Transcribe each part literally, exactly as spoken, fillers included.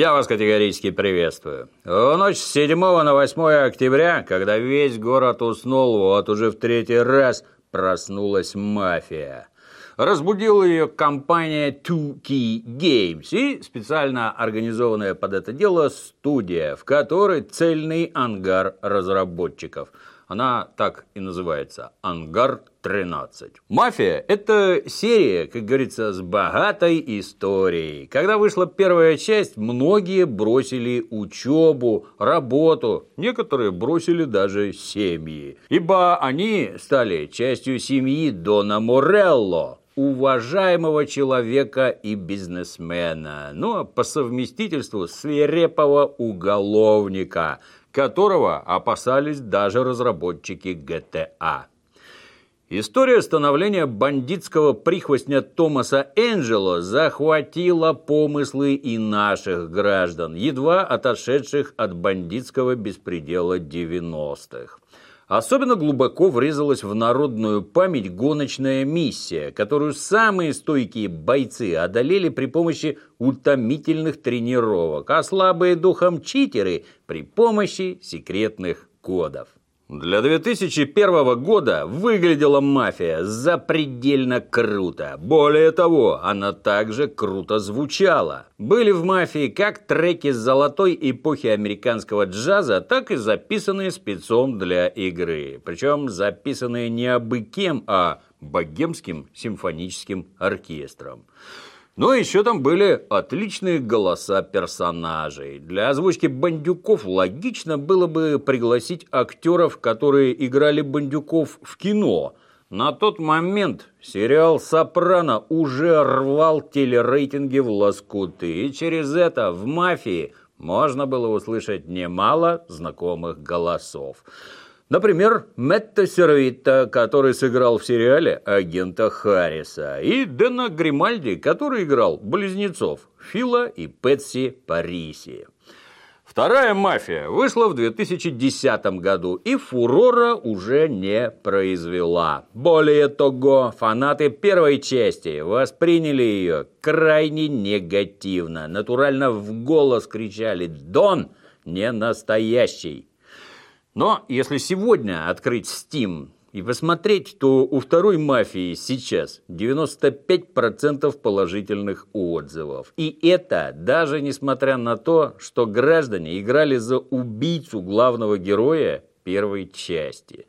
Я вас категорически приветствую. В ночь с седьмого на восьмое октября, когда весь город уснул, вот уже в третий раз проснулась мафия. Разбудила ее компания ту кей Games и специально организованная под это дело студия, в которой цельный ангар разработчиков. Она так и называется – Ангар тринадцать. «Мафия» – это серия, как говорится, с богатой историей. Когда вышла первая часть, многие бросили учебу, работу, некоторые бросили даже семьи. Ибо они стали частью семьи Дона Морелло, уважаемого человека и бизнесмена, ну а по совместительству свирепого уголовника, которого опасались даже разработчики джи ти эй. История становления бандитского прихвостня Томаса Энджело захватила помыслы и наших граждан, едва отошедших от бандитского беспредела девяностых. Особенно глубоко врезалась в народную память гоночная миссия, которую самые стойкие бойцы одолели при помощи утомительных тренировок, а слабые духом читеры при помощи секретных кодов. Для две тысячи первого года выглядела мафия запредельно круто. Более того, она также круто звучала. Были в мафии как треки с золотой эпохи американского джаза, так и записанные спецом для игры. Причем записанные не абы кем, а богемским симфоническим оркестром. Но еще там были отличные голоса персонажей. Для озвучки бандюков логично было бы пригласить актеров, которые играли бандюков в кино. На тот момент сериал «Сопрано» уже рвал телерейтинги в лоскуты, и через это в «Мафии» можно было услышать немало знакомых голосов. Например, Мэтта Сервитта, который сыграл в сериале агента Харриса, и Дэна Гримальди, который играл близнецов Фила и Пэтси Париси. Вторая «Мафия» вышла в две тысячи десятом году и фурора уже не произвела. Более того, фанаты первой части восприняли ее крайне негативно. Натурально в голос кричали «Дон не настоящий». Но если сегодня открыть Steam и посмотреть, то у второй «Мафии» сейчас девяносто пять процентов положительных отзывов. И это даже несмотря на то, что граждане играли за убийцу главного героя первой части.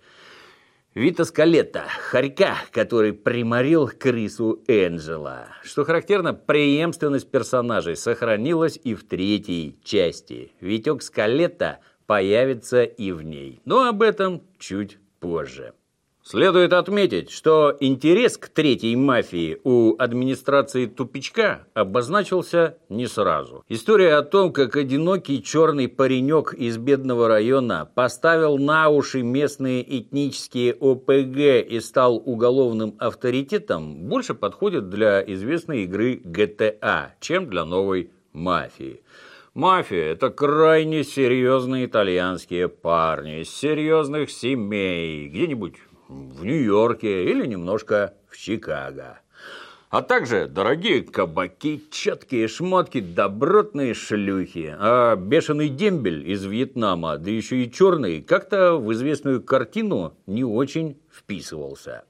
Вита Скалетто, хорька, который приморил крысу Энджело. Что характерно, преемственность персонажей сохранилась и в третьей части. Витек Скалетто появится и в ней. Но об этом чуть позже. Следует отметить, что интерес к третьей «Мафии» у администрации тупичка обозначился не сразу. История о том, как одинокий черный паренек из бедного района поставил на уши местные этнические о пэ гэ и стал уголовным авторитетом, больше подходит для известной игры джи ти эй, чем для новой «Мафии». Мафия – это крайне серьезные итальянские парни из серьезных семей, где-нибудь в Нью-Йорке или немножко в Чикаго. А также дорогие кабаки, четкие шмотки, добротные шлюхи. А бешеный дембель из Вьетнама, да еще и черный, как-то в известную картину не очень вписывался.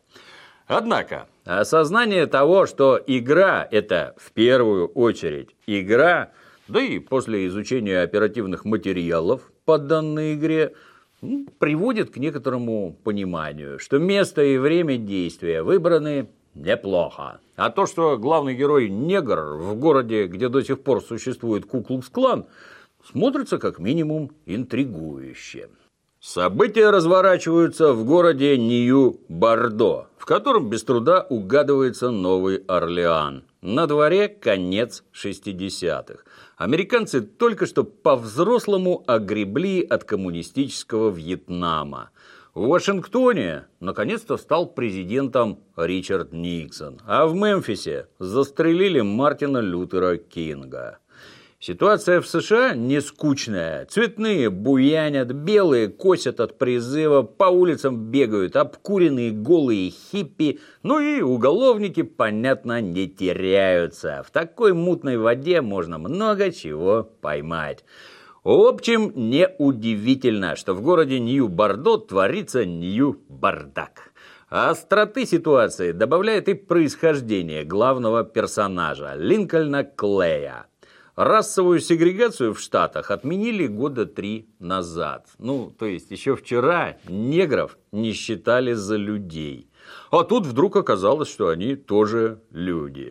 Однако, осознание того, что игра – это в первую очередь игра, да и после изучения оперативных материалов по данной игре, ну, приводит к некоторому пониманию, что место и время действия выбраны неплохо. А то, что главный герой негр в городе, где до сих пор существует Ку-Клукс-клан, смотрится как минимум интригующе. События разворачиваются в городе Нью-Бордо, в котором без труда угадывается Новый Орлеан. На дворе конец шестидесятых. Американцы только что по-взрослому огребли от коммунистического Вьетнама. В Вашингтоне наконец-то стал президентом Ричард Никсон, а в Мемфисе застрелили Мартина Лютера Кинга. Ситуация в США не скучная. Цветные буянят, белые косят от призыва, по улицам бегают обкуренные голые хиппи, ну и уголовники, понятно, не теряются. В такой мутной воде можно много чего поймать. В общем, неудивительно, что в городе Нью-Бордо творится Нью-Бардак. Остроты ситуации добавляет и происхождение главного персонажа Линкольна Клея. Расовую сегрегацию в Штатах отменили года три назад. Ну, то есть еще вчера негров не считали за людей. А тут вдруг оказалось, что они тоже люди.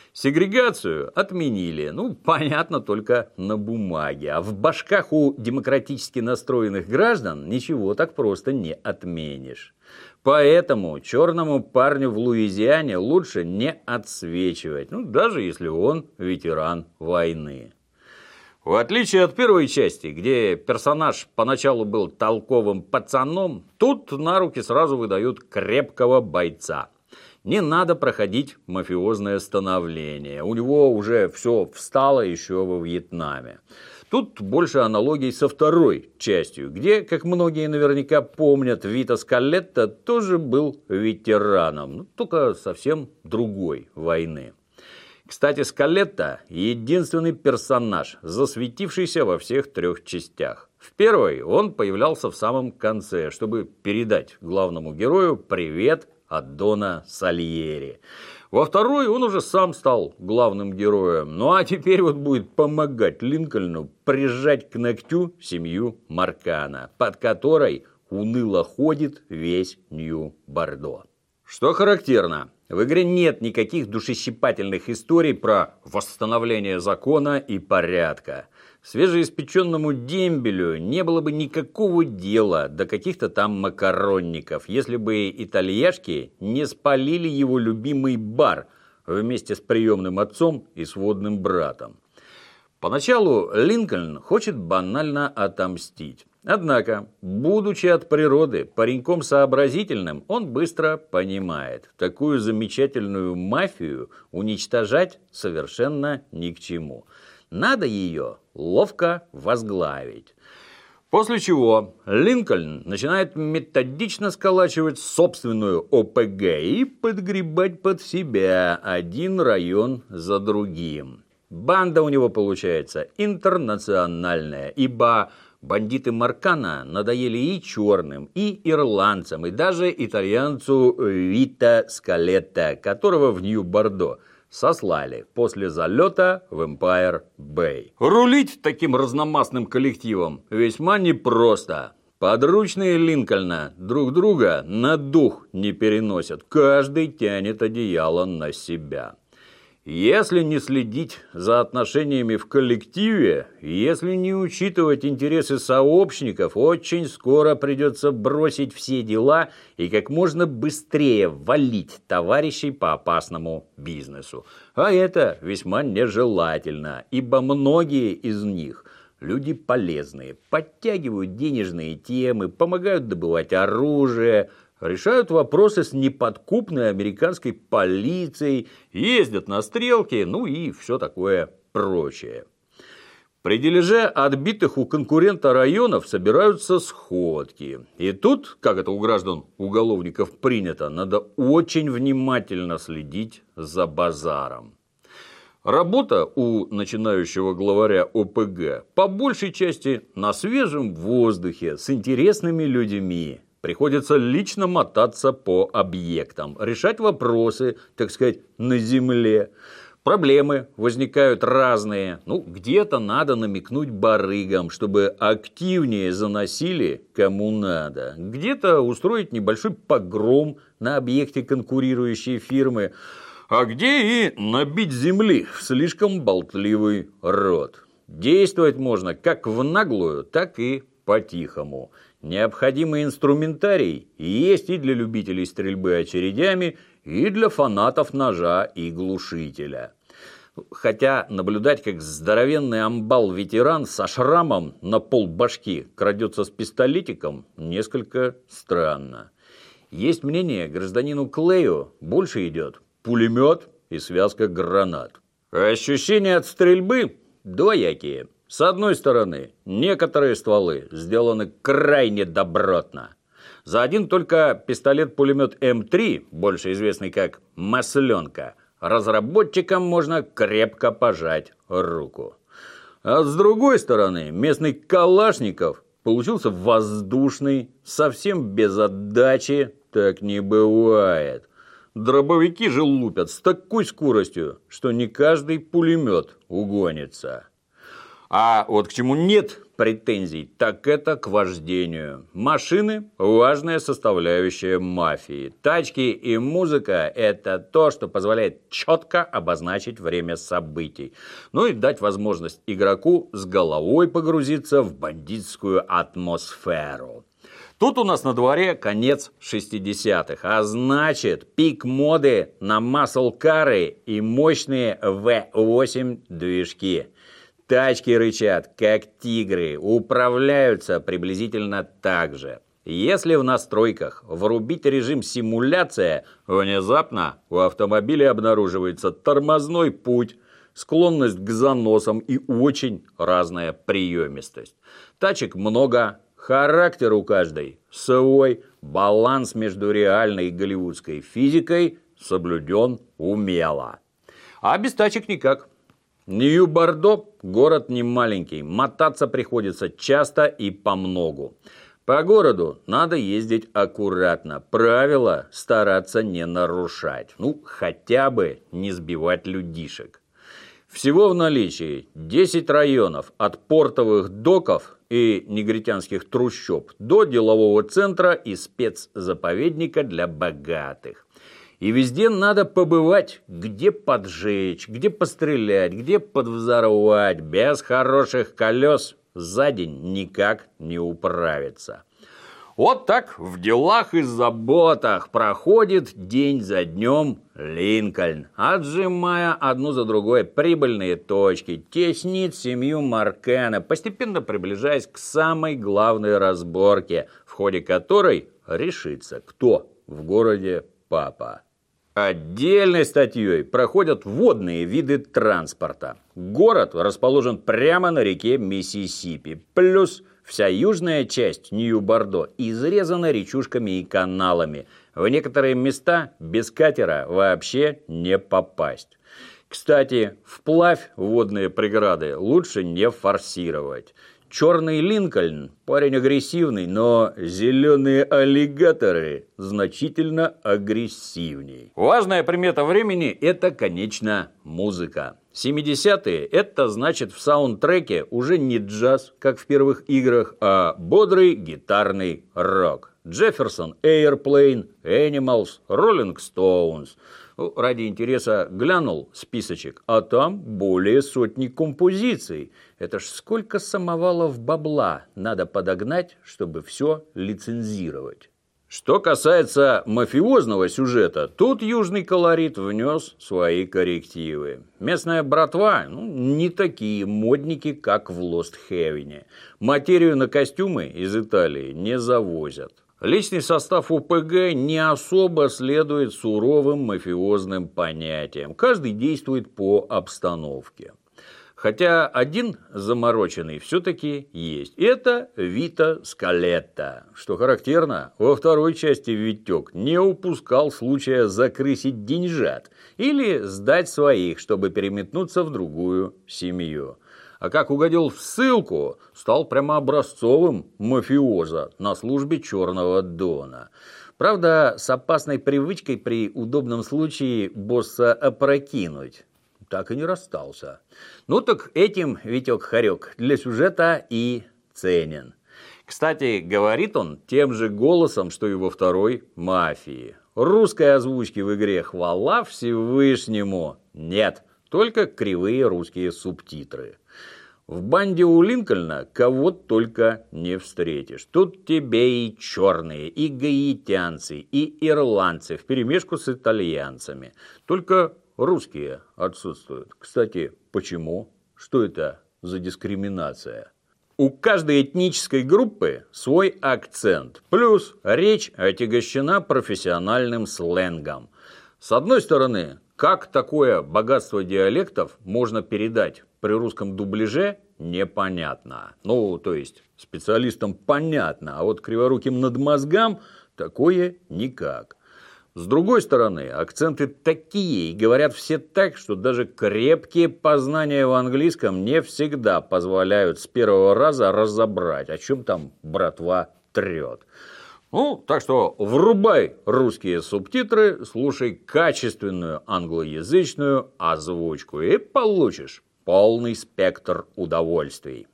Сегрегацию отменили, ну, понятно, только на бумаге. А в башках у демократически настроенных граждан ничего так просто не отменишь. Поэтому черному парню в Луизиане лучше не отсвечивать, ну, даже если он ветеран войны. В отличие от первой части, где персонаж поначалу был толковым пацаном, тут на руки сразу выдают крепкого бойца. Не надо проходить мафиозное становление, у него уже все встало еще во Вьетнаме. Тут больше аналогий со второй частью, где, как многие наверняка помнят, Вито Скалетто тоже был ветераном, ну, только совсем другой войны. Кстати, Скалетто – единственный персонаж, засветившийся во всех трех частях. В первой он появлялся в самом конце, чтобы передать главному герою привет от Дона Сальери. Во второй он уже сам стал главным героем. Ну а теперь вот будет помогать Линкольну прижать к ногтю семью Маркана, под которой уныло ходит весь Нью-Бордо. Что характерно, в игре нет никаких душещипательных историй про восстановление закона и порядка. Свежеиспеченному дембелю не было бы никакого дела до каких-то там макаронников, если бы итальяшки не спалили его любимый бар вместе с приемным отцом и сводным братом. Поначалу Линкольн хочет банально отомстить. Однако, будучи от природы пареньком сообразительным, он быстро понимает, такую замечательную мафию уничтожать совершенно ни к чему. Надо ее ловко возглавить. После чего Линкольн начинает методично сколачивать собственную о пэ гэ и подгребать под себя один район за другим. Банда у него получается интернациональная, ибо бандиты Маркана надоели и черным, и ирландцам, и даже итальянцу Вито Скалетто, которого в Нью-Бордо сослали после залета в Эмпайр Бэй. Рулить таким разномастным коллективом весьма непросто. Подручные Линкольна друг друга на дух не переносят, каждый тянет одеяло на себя. Если не следить за отношениями в коллективе, если не учитывать интересы сообщников, очень скоро придется бросить все дела и как можно быстрее валить товарищей по опасному бизнесу. А это весьма нежелательно, ибо многие из них люди полезные, подтягивают денежные темы, помогают добывать оружие, решают вопросы с неподкупной американской полицией, ездят на стрелки, ну и все такое прочее. При дележе отбитых у конкурента районов собираются сходки. И тут, как это у граждан уголовников принято, надо очень внимательно следить за базаром. Работа у начинающего главаря о пэ гэ по большей части на свежем воздухе с интересными людьми. Приходится лично мотаться по объектам, решать вопросы, так сказать, на земле. Проблемы возникают разные. Ну, где-то надо намекнуть барыгам, чтобы активнее заносили кому надо. Где-то устроить небольшой погром на объекте конкурирующей фирмы. А где и набить земли в слишком болтливый рот. Действовать можно как в наглую, так и по-тихому. Необходимый инструментарий есть и для любителей стрельбы очередями, и для фанатов ножа и глушителя. Хотя наблюдать, как здоровенный амбал-ветеран со шрамом на полбашки крадется с пистолетиком, несколько странно. Есть мнение, гражданину Клею больше идет пулемет и связка гранат. Ощущение от стрельбы двоякие. С одной стороны, некоторые стволы сделаны крайне добротно. За один только пистолет-пулемет эм три, больше известный как «Масленка», разработчикам можно крепко пожать руку. А с другой стороны, местный Калашников получился воздушный, совсем без отдачи, так не бывает. Дробовики же лупят с такой скоростью, что не каждый пулемет угонится. А вот к чему нет претензий, так это к вождению. Машины – важная составляющая мафии. Тачки и музыка – это то, что позволяет четко обозначить время событий. Ну и дать возможность игроку с головой погрузиться в бандитскую атмосферу. Тут у нас на дворе конец шестидесятых, а значит пик моды на маслкары и мощные вэ восемь движки. Тачки рычат, как тигры, управляются приблизительно так же. Если в настройках врубить режим симуляция, внезапно у автомобиля обнаруживается тормозной путь, склонность к заносам и очень разная приемистость. Тачек много, характер у каждой свой, баланс между реальной и голливудской физикой соблюден умело. А без тачек никак. Нью-Бордо – город не маленький, мотаться приходится часто и помногу. По городу надо ездить аккуратно, правила стараться не нарушать, ну хотя бы не сбивать людишек. Всего в наличии десять районов от портовых доков и негритянских трущоб до делового центра и спецзаповедника для богатых. И везде надо побывать, где поджечь, где пострелять, где подвзорвать. Без хороших колес за день никак не управиться. Вот так в делах и заботах проходит день за днем Линкольн, отжимая одну за другой прибыльные точки, теснит семью Маркена, постепенно приближаясь к самой главной разборке, в ходе которой решится, кто в городе папа. Отдельной статьей проходят водные виды транспорта. Город расположен прямо на реке Миссисипи, плюс вся южная часть Нью-Бордо изрезана речушками и каналами. В некоторые места без катера вообще не попасть. Кстати, вплавь водные преграды лучше не форсировать. Черный Линкольн – парень агрессивный, но зеленые аллигаторы значительно агрессивней. Важная примета времени – это, конечно, музыка. семидесятые – это значит в саундтреке уже не джаз, как в первых играх, а бодрый гитарный рок. Джефферсон, Airplane, Animals, Rolling Stones. Ну, ради интереса глянул списочек, а там более сотни композиций. Это ж сколько самовалов бабла надо подогнать, чтобы все лицензировать. Что касается мафиозного сюжета, тут южный колорит внес свои коррективы. Местная братва ну, не такие модники, как в Lost Heaven. Материю на костюмы из Италии не завозят. Личный состав о пэ гэ не особо следует суровым мафиозным понятиям. Каждый действует по обстановке. Хотя один замороченный все-таки есть. Это Вито Скалетто. Что характерно, во второй части Витек не упускал случая закрысить деньжат или сдать своих, чтобы переметнуться в другую семью. А как угодил в ссылку, стал прямо образцовым мафиоза на службе Черного Дона. Правда, с опасной привычкой при удобном случае босса опрокинуть. Так и не расстался. Ну так этим Витек-хорек для сюжета и ценен. Кстати, говорит он тем же голосом, что и во второй «Мафии». Русской озвучки в игре хвала Всевышнему нет, только кривые русские субтитры. В банде у Линкольна кого только не встретишь. Тут тебе и черные, и гаитянцы, и ирландцы вперемешку с итальянцами. Только русские отсутствуют. Кстати, почему? Что это за дискриминация? У каждой этнической группы свой акцент. Плюс речь отягощена профессиональным сленгом. С одной стороны, как такое богатство диалектов можно передать при русском дубляже непонятно. Ну, то есть специалистам понятно, а вот криворуким надмозгам такое никак. С другой стороны, акценты такие, и говорят все так, что даже крепкие познания в английском не всегда позволяют с первого раза разобрать, о чем там братва трет. Ну, так что врубай русские субтитры, слушай качественную англоязычную озвучку и получишь полный спектр удовольствий.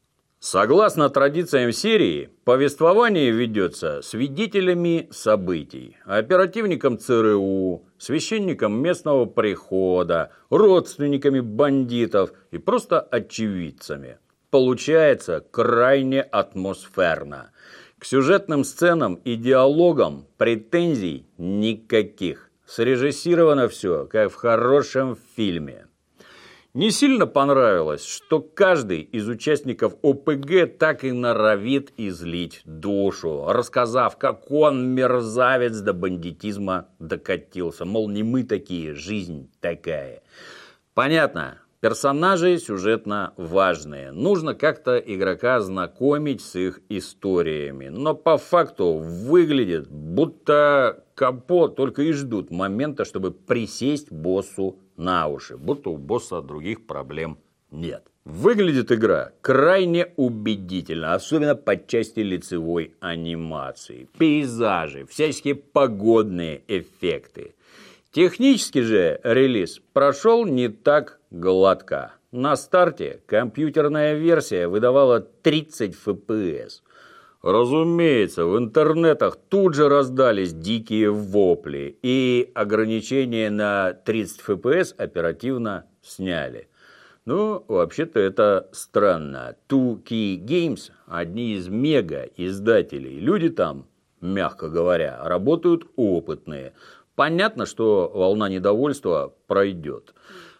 Согласно традициям серии, повествование ведется свидетелями событий, оперативником ЦРУ, священником местного прихода, родственниками бандитов и просто очевидцами. Получается крайне атмосферно. К сюжетным сценам и диалогам претензий никаких. Срежиссировано все, как в хорошем фильме. Не сильно понравилось, что каждый из участников ОПГ так и норовит излить душу, рассказав, как он, мерзавец, до бандитизма докатился. Мол, не мы такие, жизнь такая. Понятно, персонажи сюжетно важные. Нужно как-то игрока знакомить с их историями. Но по факту выглядит, будто Капо только и ждут момента, чтобы присесть боссу на уши, будто у босса других проблем нет. Выглядит игра крайне убедительно, особенно по части лицевой анимации, пейзажи, всяческие погодные эффекты. Технически же релиз прошел не так гладко. На старте компьютерная версия выдавала тридцать эф пи эс. Разумеется, в интернетах тут же раздались дикие вопли, и ограничения на тридцать эф пи эс оперативно сняли. Ну, вообще-то это странно. ту кей Games – одни из мега-издателей. Люди там, мягко говоря, работают опытные. Понятно, что волна недовольства пройдет.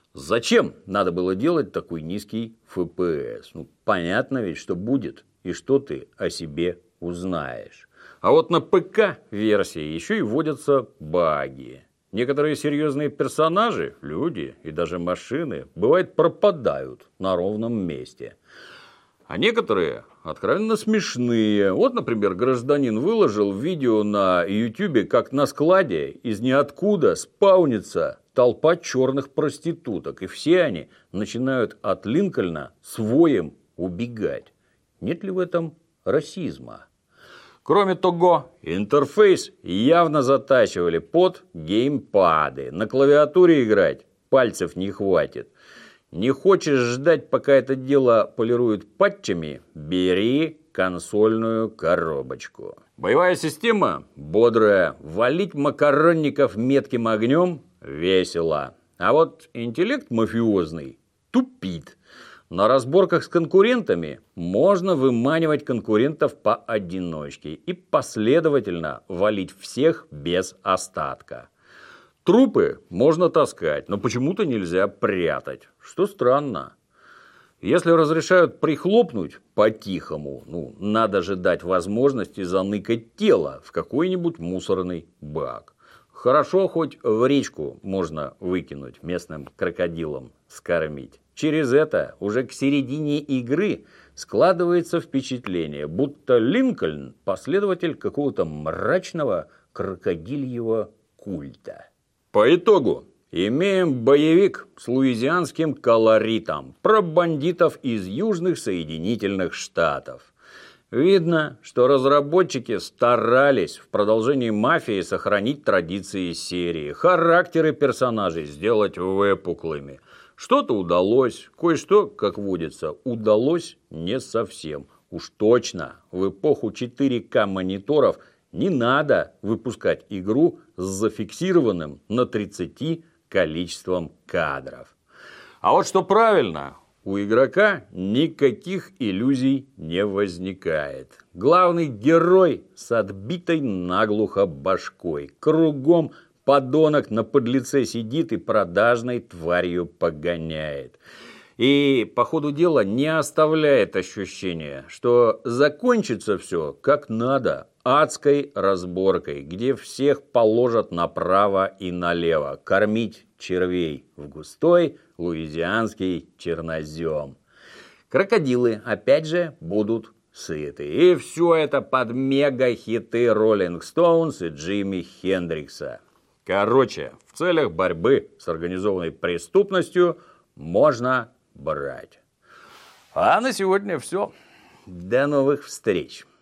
Зачем надо было делать такой низкий эф пи эс? Ну, понятно ведь, что будет. И что ты о себе узнаешь. А вот на ПК-версии еще и вводятся баги. Некоторые серьезные персонажи, люди и даже машины, бывает, пропадают на ровном месте. А некоторые откровенно смешные. Вот, например, гражданин выложил видео на ютубе, как на складе из ниоткуда спаунится толпа черных проституток. И все они начинают от Линкольна с воем убегать. Нет ли в этом расизма? Кроме того, интерфейс явно затачивали под геймпады. На клавиатуре играть пальцев не хватит. Не хочешь ждать, пока это дело полируют патчами? Бери консольную коробочку. Боевая система бодрая. Валить макаронников метким огнем весело. А вот интеллект мафиозный тупит. На разборках с конкурентами можно выманивать конкурентов поодиночке и последовательно валить всех без остатка. Трупы можно таскать, но почему-то нельзя прятать, что странно. Если разрешают прихлопнуть по-тихому, ну, надо же дать возможности заныкать тело в какой-нибудь мусорный бак. Хорошо, хоть в речку можно выкинуть, местным крокодилам скормить. Через это уже к середине игры складывается впечатление, будто Линкольн – последователь какого-то мрачного крокодильего культа. По итогу имеем боевик с луизианским колоритом про бандитов из Южных Соединительных Штатов. Видно, что разработчики старались в продолжении «Мафии» сохранить традиции серии, характеры персонажей сделать выпуклыми. Что-то удалось, кое-что, как водится, удалось не совсем. Уж точно в эпоху четыре ка мониторов не надо выпускать игру с зафиксированным на тридцати количеством кадров. А вот что правильно, у игрока никаких иллюзий не возникает. Главный герой с отбитой наглухо башкой, кругом подонок на подлеце сидит и продажной тварью погоняет. И по ходу дела не оставляет ощущения, что закончится все как надо, адской разборкой, где всех положат направо и налево, кормить червей в густой луизианский чернозем. Крокодилы, опять же, будут сыты. И все это под мега-хиты Rolling Stones и Джимми Хендрикса. Короче, в целях борьбы с организованной преступностью можно брать. А на сегодня все. До новых встреч.